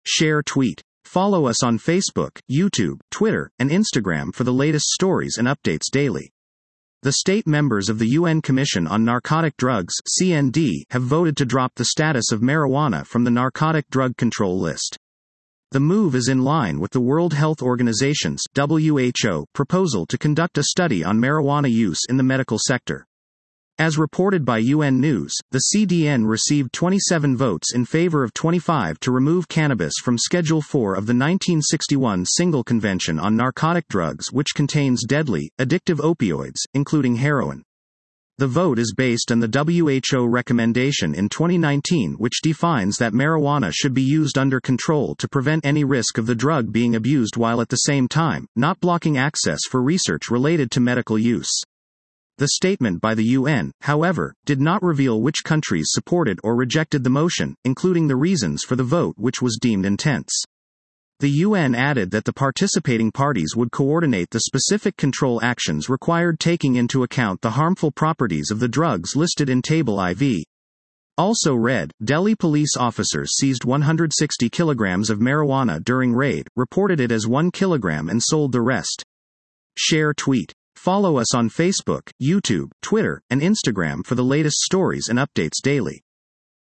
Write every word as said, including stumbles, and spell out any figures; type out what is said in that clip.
Share tweet. Follow us on Facebook, YouTube, Twitter, and Instagram for the latest stories and updates daily. The state members of the U N Commission on Narcotic Drugs (C N D) have voted to drop the status of marijuana from the Narcotic Drug Control List. The move is in line with the World Health Organization's W H O proposal to conduct a study on marijuana use in the medical sector. As reported by U N News, the C D N received twenty-seven votes in favor of twenty-five to remove cannabis from Schedule four of the nineteen sixty-one Single Convention on Narcotic Drugs, which contains deadly, addictive opioids, including heroin. The vote is based on the W H O recommendation in twenty nineteen, which defines that marijuana should be used under control to prevent any risk of the drug being abused while at the same time, not blocking access for research related to medical use. The statement by the U N, however, did not reveal which countries supported or rejected the motion, including the reasons for the vote, which was deemed intense. The U N added that the participating parties would coordinate the specific control actions required, taking into account the harmful properties of the drugs listed in Table four. Also read, Delhi police officers seized one hundred sixty kilograms of marijuana during raid, reported it as one kilogram and sold the rest. Share tweet. Follow us on Facebook, YouTube, Twitter, and Instagram for the latest stories and updates daily.